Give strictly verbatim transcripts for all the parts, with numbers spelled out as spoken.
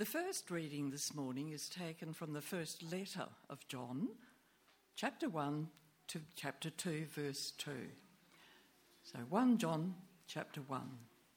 The first reading this morning is taken from the first letter of John, chapter one to chapter two, verse two. So First John chapter one.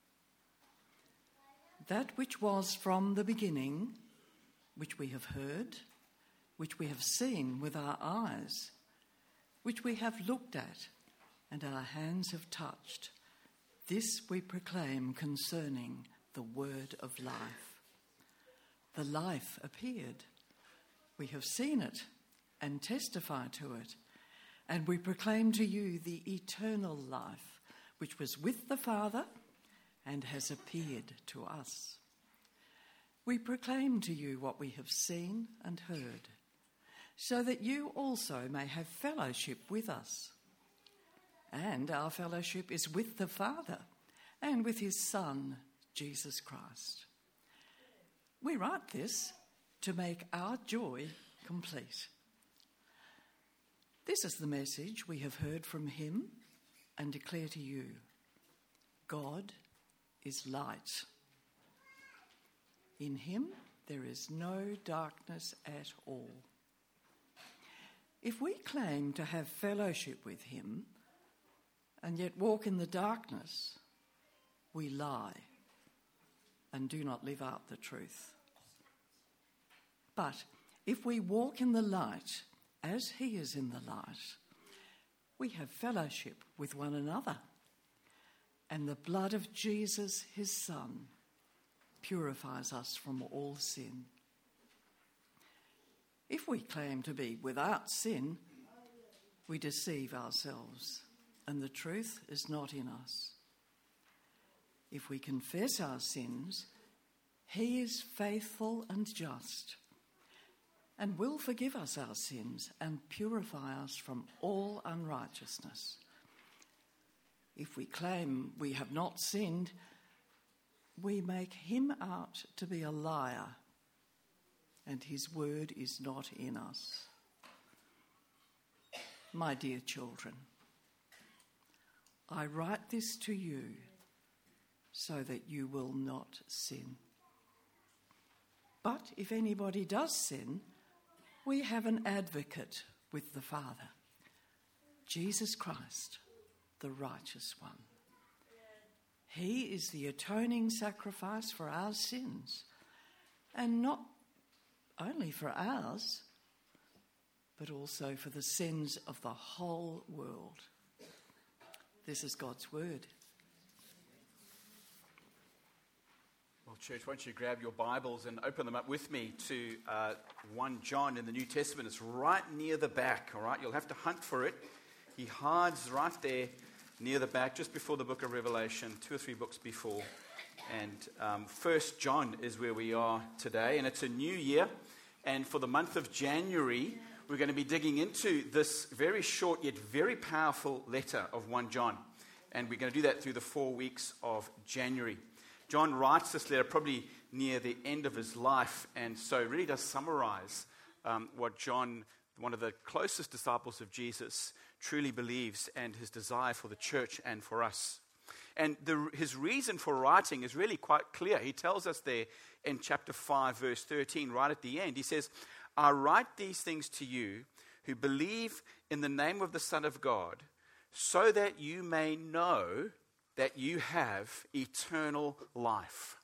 That which was from the beginning, which we have heard, which we have seen with our eyes, which we have looked at and our hands have touched, this we proclaim concerning the word of life. The life appeared. We have seen it and testify to it, and we proclaim to you the eternal life, which was with the Father and has appeared to us. We proclaim to you what we have seen and heard, so that you also may have fellowship with us. And our fellowship is with the Father and with his Son, Jesus Christ. We write this to make our joy complete. This is the message we have heard from him and declare to you. God is light. In him there is no darkness at all. If we claim to have fellowship with him and yet walk in the darkness, we lie and do not live out the truth. But if we walk in the light as he is in the light, we have fellowship with one another, and the blood of Jesus, his Son, purifies us from all sin. If we claim to be without sin, we deceive ourselves, and the truth is not in us. If we confess our sins, he is faithful and just, and will forgive us our sins and purify us from all unrighteousness. If we claim we have not sinned, we make him out to be a liar, and his word is not in us. My dear children, I write this to you so that you will not sin. But if anybody does sin, we have an advocate with the Father, Jesus Christ, the righteous one. He is the atoning sacrifice for our sins, and not only for ours, but also for the sins of the whole world. This is God's word. Well, church, won't you grab your Bibles and open them up with me to uh, First John in the New Testament. It's right near the back, all right? You'll have to hunt for it. He hides right there near the back, just before the book of Revelation, two or three books before. And um, First John is where we are today, and it's a new year. And for the month of January, we're going to be digging into this very short yet very powerful letter of First John. And we're going to do that through the four weeks of January. John writes this letter probably near the end of his life, and so it really does summarize um, what John, one of the closest disciples of Jesus, truly believes and his desire for the church and for us. And the, his reason for writing is really quite clear. He tells us there in chapter five, verse thirteen, right at the end. He says, I write these things to you who believe in the name of the Son of God, so that you may know that you have eternal life.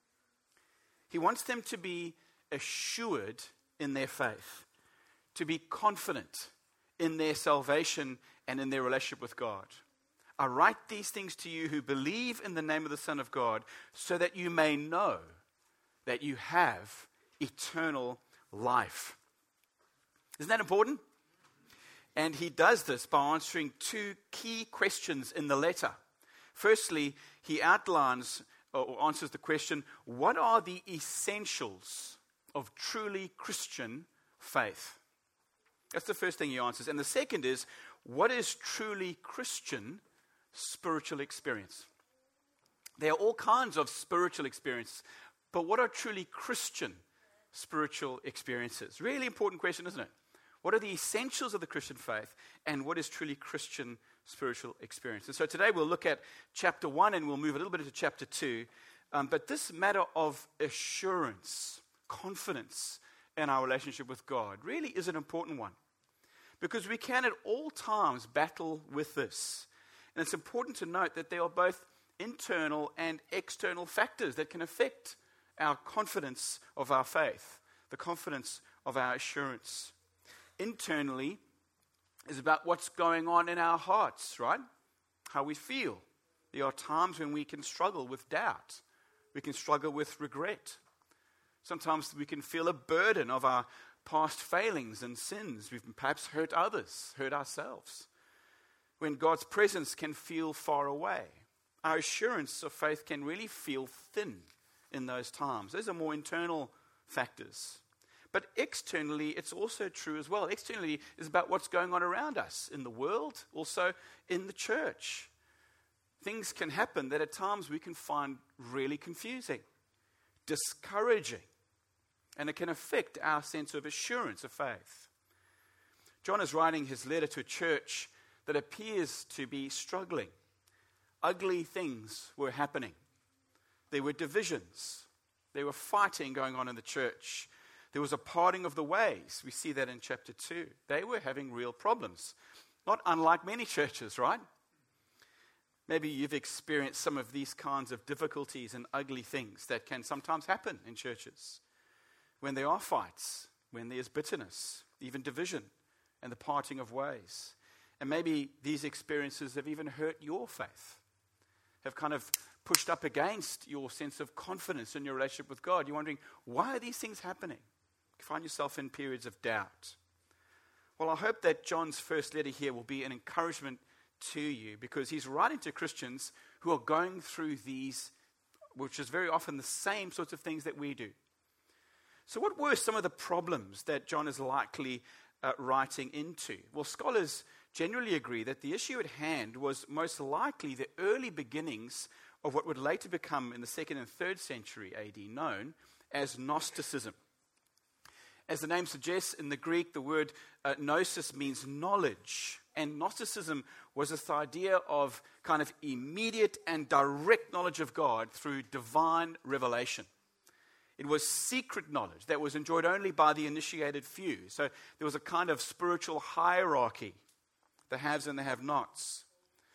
He wants them to be assured in their faith, to be confident in their salvation and in their relationship with God. I write these things to you who believe in the name of the Son of God, so that you may know that you have eternal life. Isn't that important? And he does this by answering two key questions in the letter. Firstly, he outlines or answers the question, what are the essentials of truly Christian faith? That's the first thing he answers. And the second is, what is truly Christian spiritual experience? There are all kinds of spiritual experiences, but what are truly Christian spiritual experiences? Really important question, isn't it? What are the essentials of the Christian faith, and what is truly Christian spiritual experience? And so today we'll look at chapter one, and we'll move a little bit into chapter two. Um, but this matter of assurance, confidence in our relationship with God really is an important one. Because we can at all times battle with this. And it's important to note that there are both internal and external factors that can affect our confidence of our faith, the confidence of our assurance. Internally is about what's going on in our hearts, right? How we feel. There are times when we can struggle with doubt. We can struggle with regret. Sometimes we can feel a burden of our past failings and sins. We've perhaps hurt others, hurt ourselves. When God's presence can feel far away. Our assurance of faith can really feel thin in those times. Those are more internal factors. But externally, it's also true as well. Externally is about what's going on around us in the world, also in the church. Things can happen that at times we can find really confusing, discouraging, and it can affect our sense of assurance of faith. John is writing his letter to a church that appears to be struggling. Ugly things were happening. There were divisions. There were fighting going on in the church. There was a parting of the ways. We see that in chapter two. They were having real problems. Not unlike many churches, right? Maybe you've experienced some of these kinds of difficulties and ugly things that can sometimes happen in churches. When there are fights, when there's bitterness, even division, and the parting of ways. And maybe these experiences have even hurt your faith, have kind of pushed up against your sense of confidence in your relationship with God. You're wondering, why are these things happening? You find yourself in periods of doubt. Well, I hope that John's first letter here will be an encouragement to you, because he's writing to Christians who are going through these, which is very often the same sorts of things that we do. So what were some of the problems that John is likely uh, writing into? Well, scholars generally agree that the issue at hand was most likely the early beginnings of what would later become in the second and third century A D known as Gnosticism. As the name suggests, in the Greek, the word uh, gnosis means knowledge. And Gnosticism was this idea of kind of immediate and direct knowledge of God through divine revelation. It was secret knowledge that was enjoyed only by the initiated few. So there was a kind of spiritual hierarchy, the haves and the have-nots.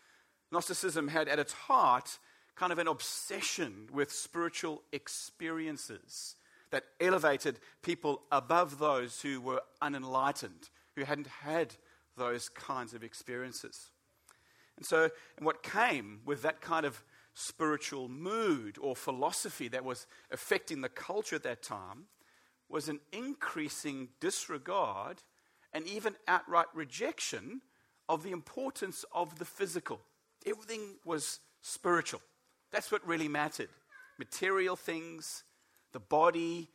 Gnosticism had at its heart kind of an obsession with spiritual experiences that elevated people above those who were unenlightened, who hadn't had those kinds of experiences. And so, and what came with that kind of spiritual mood or philosophy that was affecting the culture at that time was an increasing disregard and even outright rejection of the importance of the physical. Everything was spiritual. That's what really mattered. Material things, the body,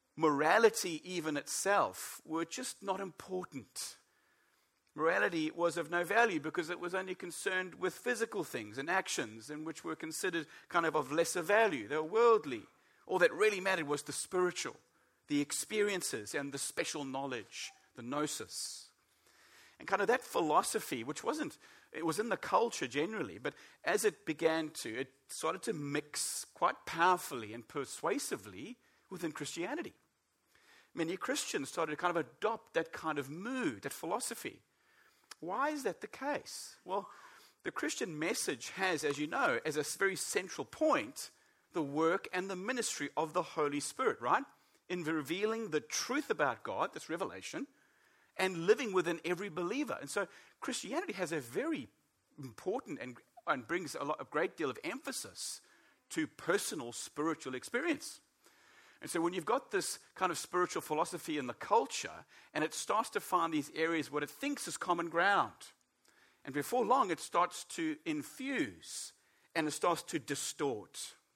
morality even itself were just not important. Morality was of no value because it was only concerned with physical things and actions, and which were considered kind of of lesser value. They were worldly. All that really mattered was the spiritual, the experiences and the special knowledge, the gnosis. And kind of that philosophy, which wasn't, it was in the culture generally, but as it began to, it started to mix quite powerfully and persuasively within Christianity. Many Christians started to kind of adopt that kind of mood, that philosophy. Why is that the case? Well, the Christian message has, as you know, as a very central point, the work and the ministry of the Holy Spirit, right? In revealing the truth about God, this revelation, and living within every believer. And so Christianity has a very important and, and brings a, lot, a great deal of emphasis to personal spiritual experience. And so when you've got this kind of spiritual philosophy in the culture, and it starts to find these areas what it thinks is common ground, and before long it starts to infuse, and it starts to distort.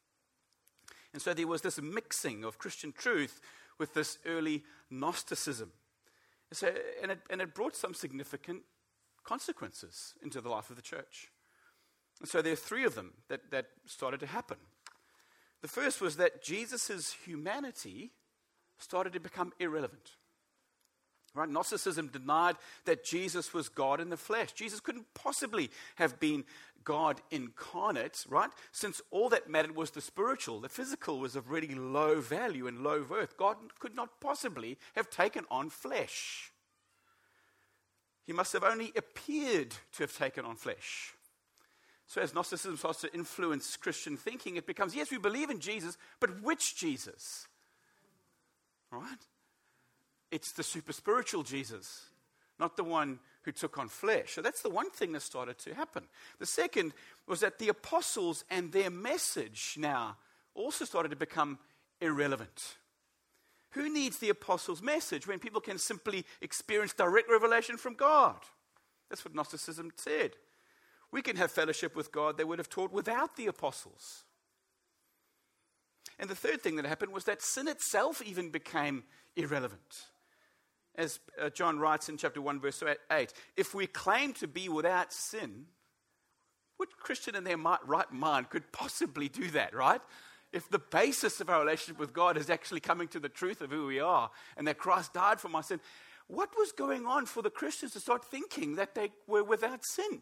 And so there was this mixing of Christian truth with this early Gnosticism. And, so, and, it, and it brought some significant consequences into the life of the church. And so there are three of them that, that started to happen. The first was that Jesus' humanity started to become irrelevant. Right? Gnosticism denied that Jesus was God in the flesh. Jesus couldn't possibly have been God incarnate, right? Since all that mattered was the spiritual. The physical was of really low value and low worth. God could not possibly have taken on flesh. He must have only appeared to have taken on flesh. So as Gnosticism starts to influence Christian thinking, it becomes, yes, we believe in Jesus, but which Jesus? All right? It's the super spiritual Jesus, not the one who took on flesh. So that's the one thing that started to happen. The second was that the apostles and their message now also started to become irrelevant. Who needs the apostles' message when people can simply experience direct revelation from God? That's what Gnosticism said. We can have fellowship with God they would have taught without the apostles. And the third thing that happened was that sin itself even became irrelevant. As uh, John writes in chapter one, verse eight, if we claim to be without sin, what Christian in their right mind could possibly do that, right? If the basis of our relationship with God is actually coming to the truth of who we are and that Christ died for my sin, what was going on for the Christians to start thinking that they were without sin?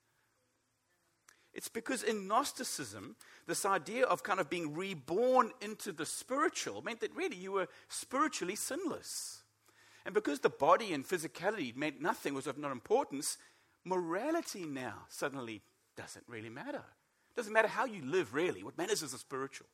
It's because in Gnosticism, this idea of kind of being reborn into the spiritual meant that really you were spiritually sinless. And because the body and physicality meant nothing, was of no importance, morality now suddenly doesn't really matter. It doesn't matter how you live, really. What matters is the spiritual.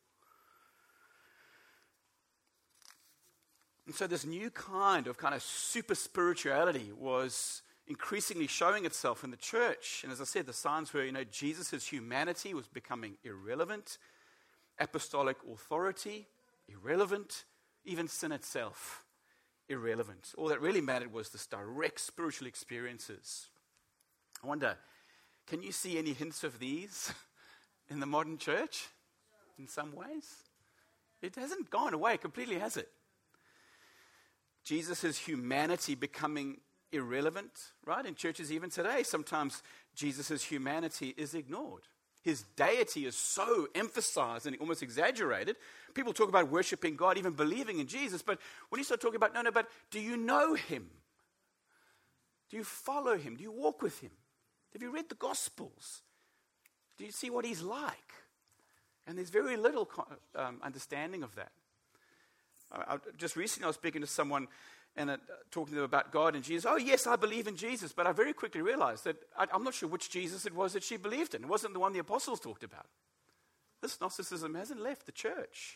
And so this new kind of kind of super spirituality was increasingly showing itself in the church. And as I said, the signs were, you know, Jesus' humanity was becoming irrelevant, apostolic authority, irrelevant, even sin itself, irrelevant. All that really mattered was this direct spiritual experiences. I wonder, can you see any hints of these in the modern church in some ways? It hasn't gone away completely, has it? Jesus' humanity becoming irrelevant, right? In churches even today, sometimes Jesus' humanity is ignored. His deity is so emphasized and almost exaggerated. People talk about worshiping God, even believing in Jesus, but when you start talking about, no, no, but do you know him? Do you follow him? Do you walk with him? Have you read the Gospels? Do you see what he's like? And there's very little um, understanding of that. I, I, just recently I was speaking to someone and uh, talking to them about God and Jesus. Oh, yes, I believe in Jesus. But I very quickly realized that I, I'm not sure which Jesus it was that she believed in. It wasn't the one the apostles talked about. This Gnosticism hasn't left the church.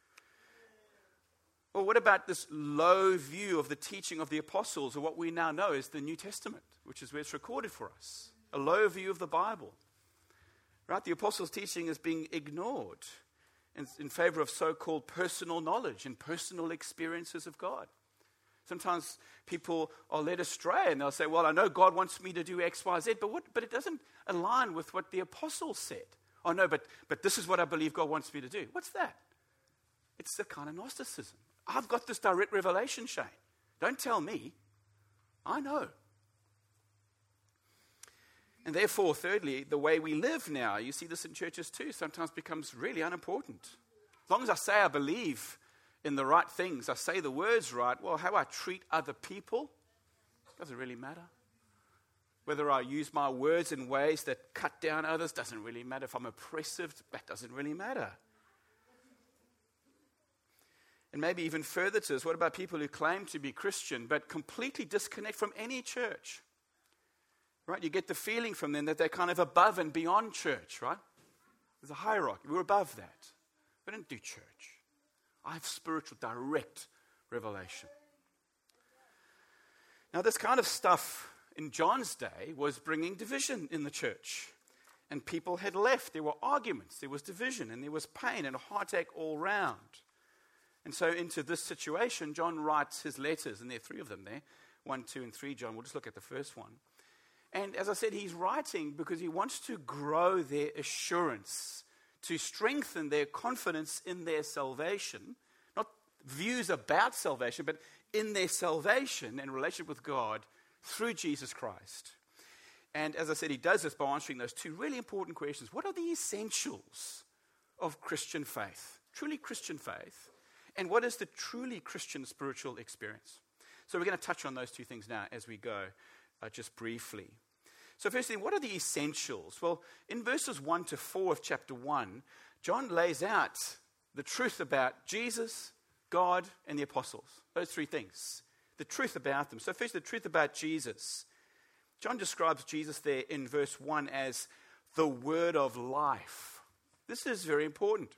Or what about this low view of the teaching of the apostles, or what we now know as the New Testament, which is where it's recorded for us? A low view of the Bible. Right? The apostles' teaching is being ignored in, in favor of so-called personal knowledge and personal experiences of God. Sometimes people are led astray and they'll say, well, I know God wants me to do X, Y, Z, but what, but it doesn't align with what the apostles said. Oh, no, but, but this is what I believe God wants me to do. What's that? It's the kind of Gnosticism. I've got this direct revelation, Shane. Don't tell me. I know. And therefore, thirdly, the way we live now, you see this in churches too, sometimes becomes really unimportant. As long as I say I believe in the right things, I say the words right, well, how I treat other people doesn't really matter. Whether I use my words in ways that cut down others doesn't really matter. If I'm oppressive, that doesn't really matter. And maybe even further to this, what about people who claim to be Christian but completely disconnect from any church? Right? You get the feeling from them that they're kind of above and beyond church, right? There's a hierarchy. We're above that. We don't do church. I have spiritual, direct revelation. Now, this kind of stuff in John's day was bringing division in the church. And people had left. There were arguments, there was division, and there was pain and a heartache all round. And so into this situation, John writes his letters, and there are three of them there. One, two, and three, John. We'll just look at the first one. And as I said, he's writing because he wants to grow their assurance, to strengthen their confidence in their salvation. Not views about salvation, but in their salvation and relationship with God through Jesus Christ. And as I said, he does this by answering those two really important questions. What are the essentials of Christian faith? Truly Christian faith. And what is the truly Christian spiritual experience? So we're going to touch on those two things now as we go, uh, just briefly. So firstly, what are the essentials? Well, in verses one to four of chapter one, John lays out the truth about Jesus, God, and the apostles. Those three things. The truth about them. So first, the truth about Jesus. John describes Jesus there in verse one as the word of life. This is very important.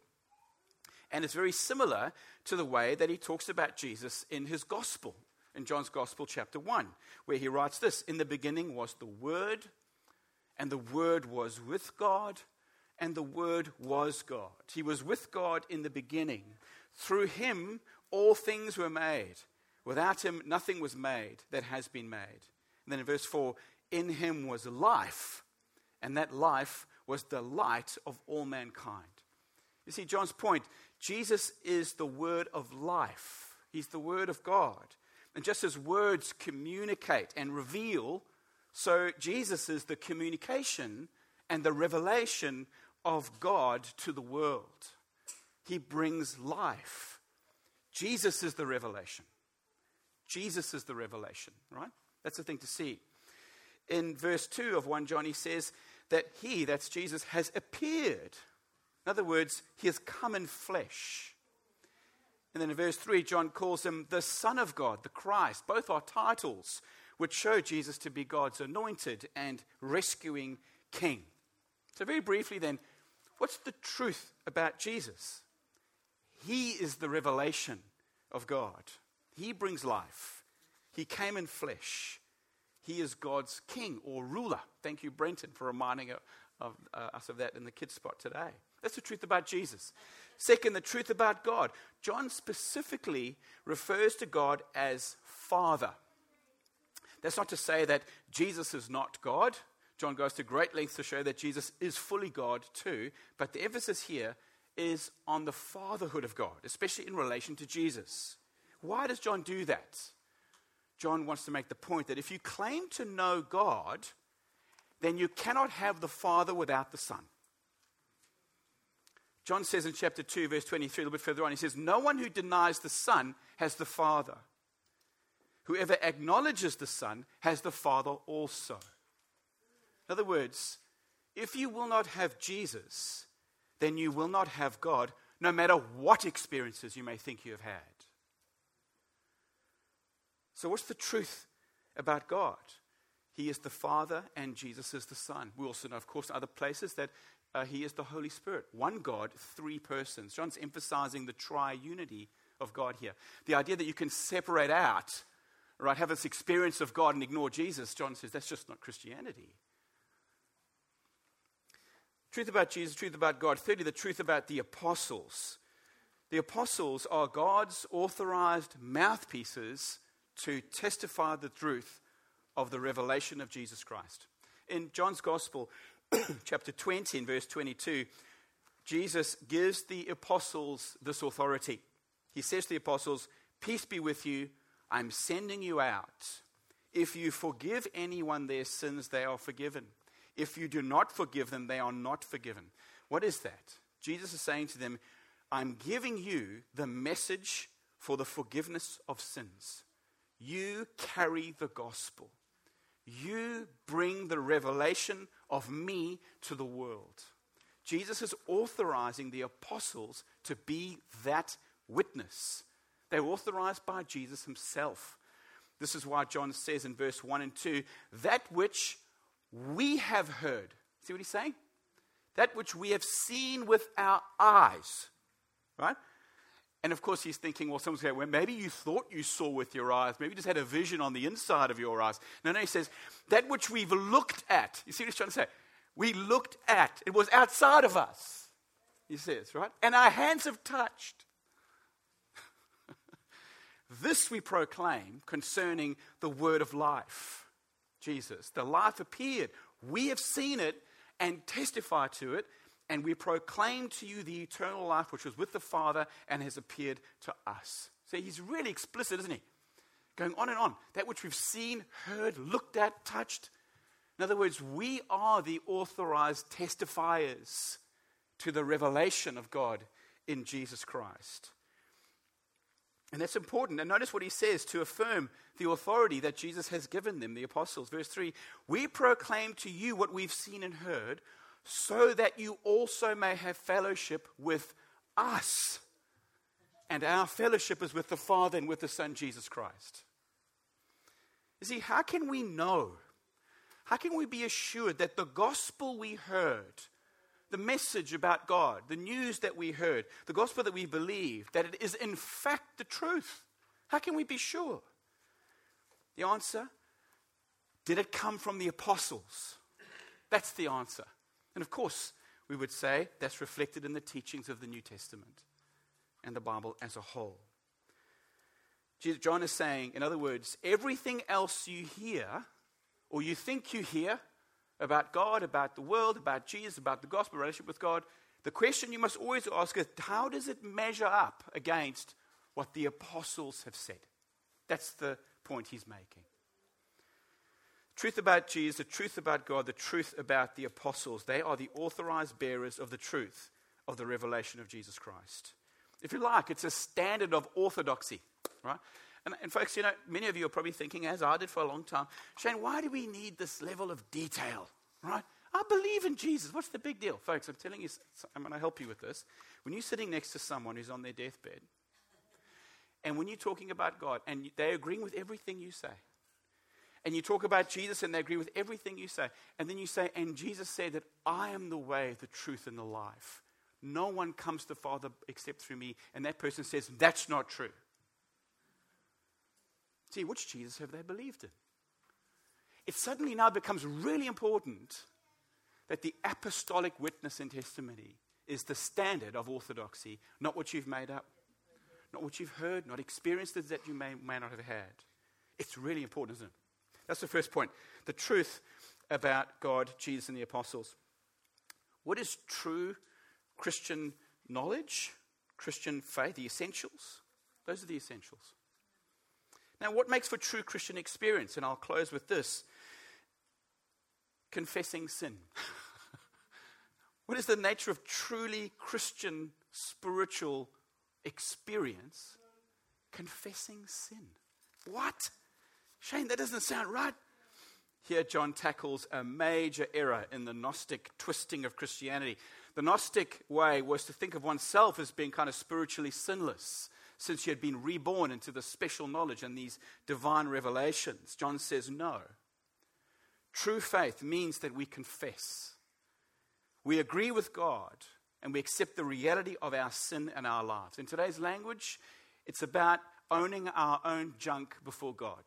And it's very similar to the way that he talks about Jesus in his gospel, in John's gospel chapter one, where he writes this: in the beginning was the Word, and the Word was with God, and the Word was God. He was with God in the beginning. Through him all things were made. Without him nothing was made that has been made. And then in verse four, in him was life, and that life was the light of all mankind. You see, John's point, Jesus is the word of life. He's the word of God. And just as words communicate and reveal, so Jesus is the communication and the revelation of God to the world. He brings life. Jesus is the revelation. Jesus is the revelation, right? That's the thing to see. In verse two of First John, he says that he, that's Jesus, has appeared. In other words, he has come in flesh. And then in verse three, John calls him the Son of God, the Christ. Both are titles which show Jesus to be God's anointed and rescuing king. So very briefly then, what's the truth about Jesus? He is the revelation of God. He brings life. He came in flesh. He is God's king or ruler. Thank you, Brenton, for reminding of, uh, us of that in the kids' spot today. That's the truth about Jesus. Second, the truth about God. John specifically refers to God as Father. That's not to say that Jesus is not God. John goes to great lengths to show that Jesus is fully God too. But the emphasis here is on the fatherhood of God, especially in relation to Jesus. Why does John do that? John wants to make the point that if you claim to know God, then you cannot have the Father without the Son. John says in chapter two, verse twenty-three, a little bit further on, he says, no one who denies the Son has the Father. Whoever acknowledges the Son has the Father also. In other words, if you will not have Jesus, then you will not have God, no matter what experiences you may think you have had. So what's the truth about God? He is the Father and Jesus is the Son. We also know, of course, in other places that uh, he is the Holy Spirit. One God, three persons. John's emphasizing the triunity of God here. The idea that you can separate out, right, have this experience of God and ignore Jesus, John says that's just not Christianity. Truth about Jesus, truth about God. Thirdly, the truth about the apostles. The apostles are God's authorized mouthpieces to testify the truth of the revelation of Jesus Christ. In John's Gospel, chapter twenty, in verse twenty-two, Jesus gives the apostles this authority. He says to the apostles, peace be with you, I'm sending you out. If you forgive anyone their sins, they are forgiven. If you do not forgive them, they are not forgiven. What is that? Jesus is saying to them, I'm giving you the message for the forgiveness of sins. You carry the gospel. You bring the revelation of me to the world. Jesus is authorizing the apostles to be that witness. They're authorized by Jesus himself. This is why John says in verse one and two, that which we have heard. See what he's saying? That which we have seen with our eyes. Right? And of course he's thinking, well, someone's going, well, maybe you thought you saw with your eyes. Maybe you just had a vision on the inside of your eyes. No, no, he says, that which we've looked at. You see what he's trying to say? We looked at. It was outside of us, he says, right? And our hands have touched. This we proclaim concerning the word of life, Jesus. The life appeared. We have seen it and testify to it. And we proclaim to you the eternal life which was with the Father and has appeared to us. So he's really explicit, isn't he? Going on and on. That which we've seen, heard, looked at, touched. In other words, we are the authorized testifiers to the revelation of God in Jesus Christ. And that's important. And notice what he says to affirm the authority that Jesus has given them, the apostles. Verse three, we proclaim to you what we've seen and heard, so that you also may have fellowship with us. And our fellowship is with the Father and with the Son, Jesus Christ. You see, how can we know? How can we be assured that the gospel we heard, the message about God, the news that we heard, the gospel that we believe, that it is in fact the truth? How can we be sure? The answer, did it come from the apostles? That's the answer. And of course, we would say that's reflected in the teachings of the New Testament and the Bible as a whole. John is saying, in other words, everything else you hear, or you think you hear, about God, about the world, about Jesus, about the gospel, relationship with God, the question you must always ask is, how does it measure up against what the apostles have said? That's the point he's making. Truth about Jesus, the truth about God, the truth about the apostles, they are the authorized bearers of the truth of the revelation of Jesus Christ. If you like, it's a standard of orthodoxy, right? And, and folks, you know, many of you are probably thinking, as I did for a long time, Shane, why do we need this level of detail, right? I believe in Jesus. What's the big deal? Folks, I'm telling you, I'm going to help you with this. When you're sitting next to someone who's on their deathbed, and when you're talking about God, and they're agreeing with everything you say, and you talk about Jesus, and they agree with everything you say, and then you say, and Jesus said that I am the way, the truth, and the life. No one comes to the Father except through me. And that person says, that's not true. See, which Jesus have they believed in? It suddenly now becomes really important that the apostolic witness and testimony is the standard of orthodoxy, not what you've made up, not what you've heard, not experiences that you may, may not have had. It's really important, isn't it? That's the first point. The truth about God, Jesus, and the apostles. What is true Christian knowledge, Christian faith, the essentials? Those are the essentials. Now, what makes for true Christian experience? And I'll close with this. Confessing sin. What is the nature of truly Christian spiritual experience? Confessing sin. What? Shane, that doesn't sound right. Here John tackles a major error in the Gnostic twisting of Christianity. The Gnostic way was to think of oneself as being kind of spiritually sinless, since you had been reborn into the special knowledge and these divine revelations. John says no. True faith means that we confess. We agree with God and we accept the reality of our sin and our lives. In today's language, it's about owning our own junk before God.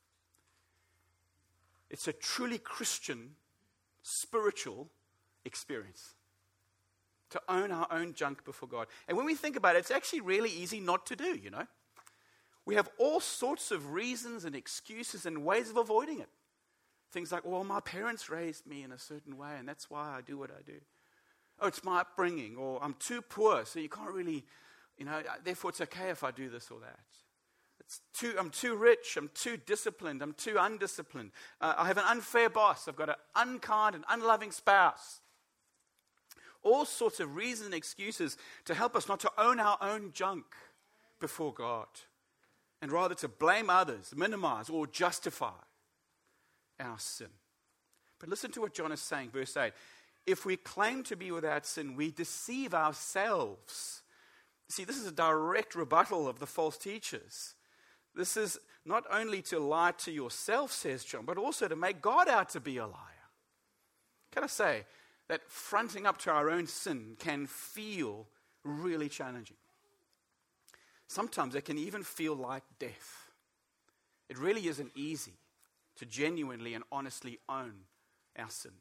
It's a truly Christian, spiritual experience. To own our own junk before God. And when we think about it, it's actually really easy not to do, you know. We have all sorts of reasons and excuses and ways of avoiding it. Things like, well, my parents raised me in a certain way, and that's why I do what I do. Oh, it's my upbringing, or I'm too poor, so you can't really, you know, therefore it's okay if I do this or that. It's too, I'm too rich, I'm too disciplined, I'm too undisciplined. Uh, I have an unfair boss, I've got an unkind and unloving spouse. All sorts of reasons and excuses to help us not to own our own junk before God, and rather to blame others, minimize, or justify our sin. But listen to what John is saying, verse eight. If we claim to be without sin, we deceive ourselves. See, this is a direct rebuttal of the false teachers. This is not only to lie to yourself, says John, but also to make God out to be a liar. Can I say that fronting up to our own sin can feel really challenging? Sometimes it can even feel like death. It really isn't easy to genuinely and honestly own our sin.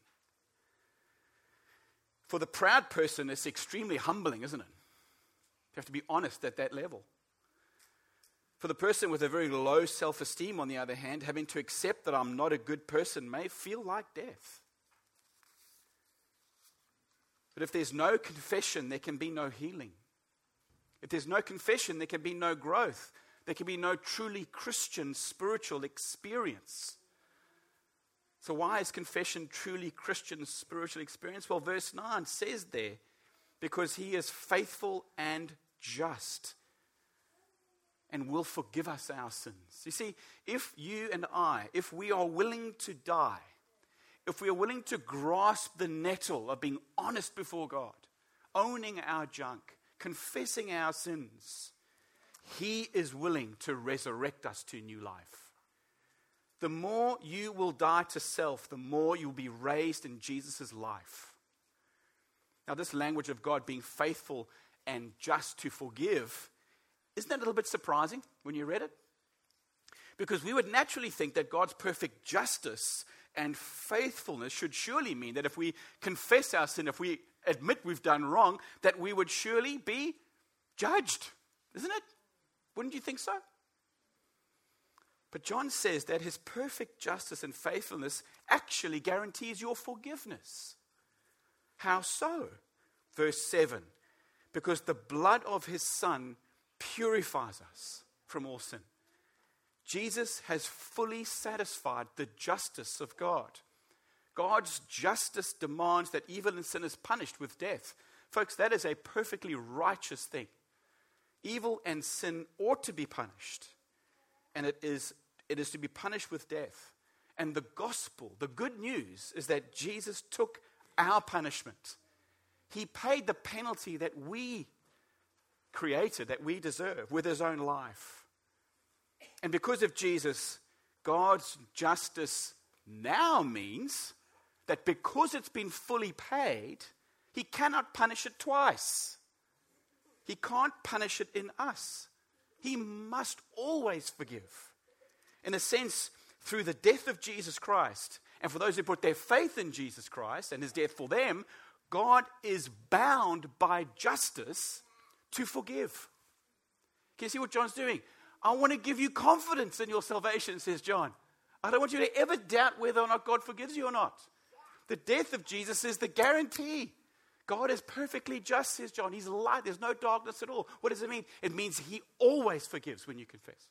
For the proud person, it's extremely humbling, isn't it? You have to be honest at that level. For the person with a very low self-esteem, on the other hand, having to accept that I'm not a good person may feel like death. But if there's no confession, there can be no healing. If there's no confession, there can be no growth. There can be no truly Christian spiritual experience. So why is confession truly Christian spiritual experience? Well, verse nine says there, because he is faithful and just and will forgive us our sins. You see, if you and I, if we are willing to die, if we are willing to grasp the nettle of being honest before God, owning our junk, confessing our sins, He is willing to resurrect us to new life. The more you will die to self, the more you'll be raised in Jesus' life. Now, this language of God being faithful and just to forgive, isn't that a little bit surprising when you read it? Because we would naturally think that God's perfect justice and faithfulness should surely mean that if we confess our sin, if we admit we've done wrong, that we would surely be judged. Isn't it? Wouldn't you think so? But John says that his perfect justice and faithfulness actually guarantees your forgiveness. How so? Verse seven. Because the blood of his Son purifies us from all sin. Jesus has fully satisfied the justice of God. God's justice demands that evil and sin is punished with death. Folks, that is a perfectly righteous thing. Evil and sin ought to be punished. And it is, it is to be punished with death. And the gospel, the good news, is that Jesus took our punishment. He paid the penalty that we created, that we deserve, with his own life. And because of Jesus, God's justice now means that because it's been fully paid, he cannot punish it twice. He can't punish it in us. He must always forgive. In a sense, through the death of Jesus Christ, and for those who put their faith in Jesus Christ and his death for them, God is bound by justice to forgive. Can you see what John's doing? I want to give you confidence in your salvation, says John. I don't want you to ever doubt whether or not God forgives you or not. The death of Jesus is the guarantee. God is perfectly just, says John. He's light. There's no darkness at all. What does it mean? It means he always forgives when you confess.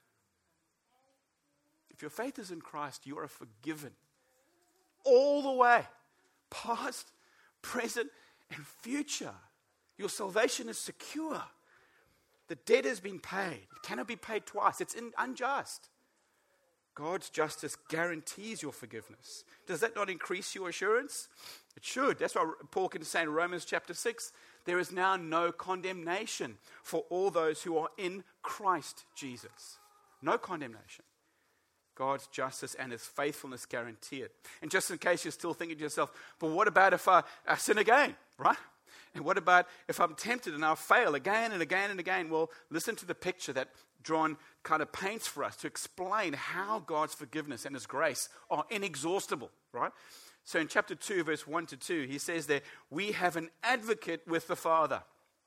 If your faith is in Christ, you are forgiven all the way, past, present, and future. Your salvation is secure. The debt has been paid. It cannot be paid twice. It's in, unjust. God's justice guarantees your forgiveness. Does that not increase your assurance? It should. That's why Paul can say in Romans chapter six, there is now no condemnation for all those who are in Christ Jesus. No condemnation. God's justice and his faithfulness guarantee it. And just in case you're still thinking to yourself, but what about if I, I sin again, right? And what about if I'm tempted and I fail again and again and again? Well, listen to the picture that John kind of paints for us to explain how God's forgiveness and his grace are inexhaustible, right? So in chapter two, verse one to two, he says there, we have an advocate with the Father.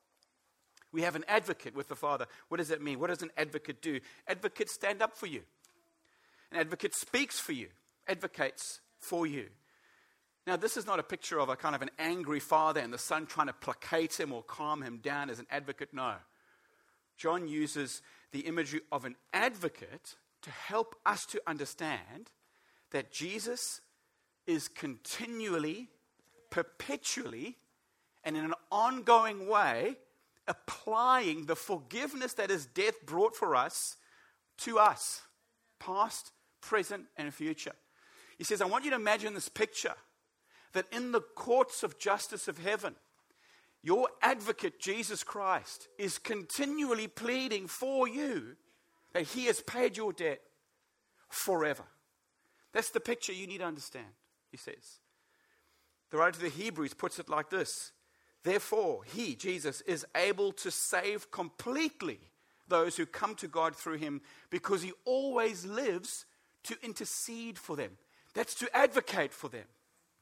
We have an advocate with the Father. What does that mean? What does an advocate do? Advocates stand up for you. An advocate speaks for you, advocates for you. Now, this is not a picture of a kind of an angry father and the son trying to placate him or calm him down as an advocate. No. John uses the imagery of an advocate to help us to understand that Jesus is continually, perpetually, and in an ongoing way applying the forgiveness that his death brought for us to us, past, present, and future. He says, I want you to imagine this picture, that in the courts of justice of heaven, your advocate, Jesus Christ, is continually pleading for you that he has paid your debt forever. That's the picture you need to understand, he says. The writer to the Hebrews puts it like this. Therefore, he, Jesus, is able to save completely those who come to God through him, because he always lives to intercede for them. That's to advocate for them.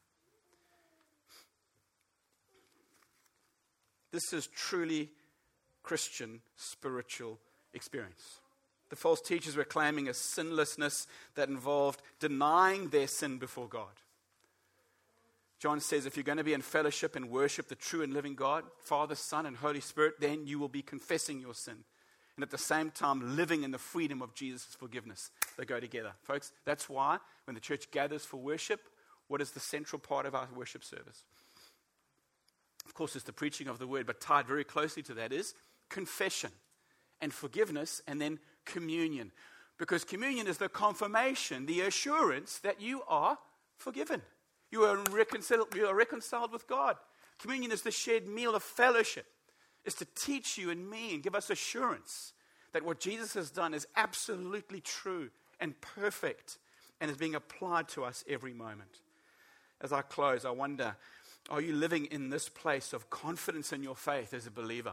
This is truly Christian spiritual experience. The false teachers were claiming a sinlessness that involved denying their sin before God. John says if you're going to be in fellowship and worship the true and living God, Father, Son, and Holy Spirit, then you will be confessing your sin. And at the same time, living in the freedom of Jesus' forgiveness. They go together. Folks, that's why when the church gathers for worship, what is the central part of our worship service? Of course, it's the preaching of the word, but tied very closely to that is confession and forgiveness, and then communion. Because communion is the confirmation, the assurance that you are forgiven. You are reconciled, you are reconciled with God. Communion is the shared meal of fellowship. It's to teach you and me and give us assurance that what Jesus has done is absolutely true and perfect and is being applied to us every moment. As I close, I wonder, are you living in this place of confidence in your faith as a believer?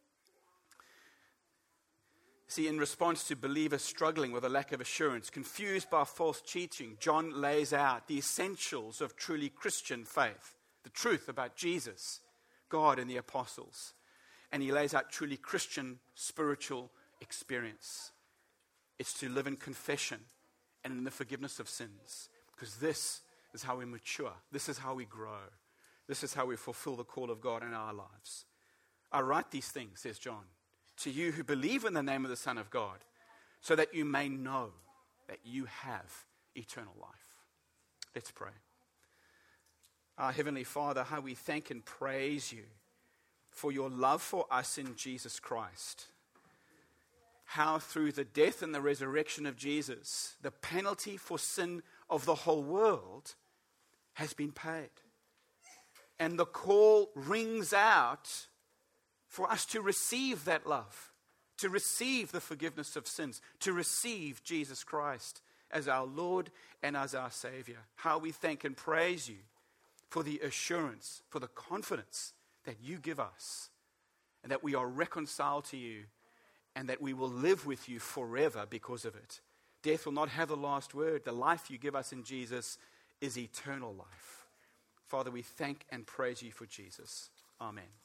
See, in response to believers struggling with a lack of assurance, confused by false teaching, John lays out the essentials of truly Christian faith, the truth about Jesus, God, and the apostles. And he lays out truly Christian spiritual experience. It's to live in confession and in the forgiveness of sins, because this is how we mature. This is how we grow. This is how we fulfill the call of God in our lives. I write these things, says John, to you who believe in the name of the Son of God, so that you may know that you have eternal life. Let's pray. Our Heavenly Father, how we thank and praise you for your love for us in Jesus Christ. How through the death and the resurrection of Jesus, the penalty for sin of the whole world has been paid. And the call rings out for us to receive that love, to receive the forgiveness of sins, to receive Jesus Christ as our Lord and as our Savior. How we thank and praise you for the assurance, for the confidence that you give us, and that we are reconciled to you, and that we will live with you forever because of it. Death will not have the last word. The life you give us in Jesus is eternal life. Father, we thank and praise you for Jesus. Amen.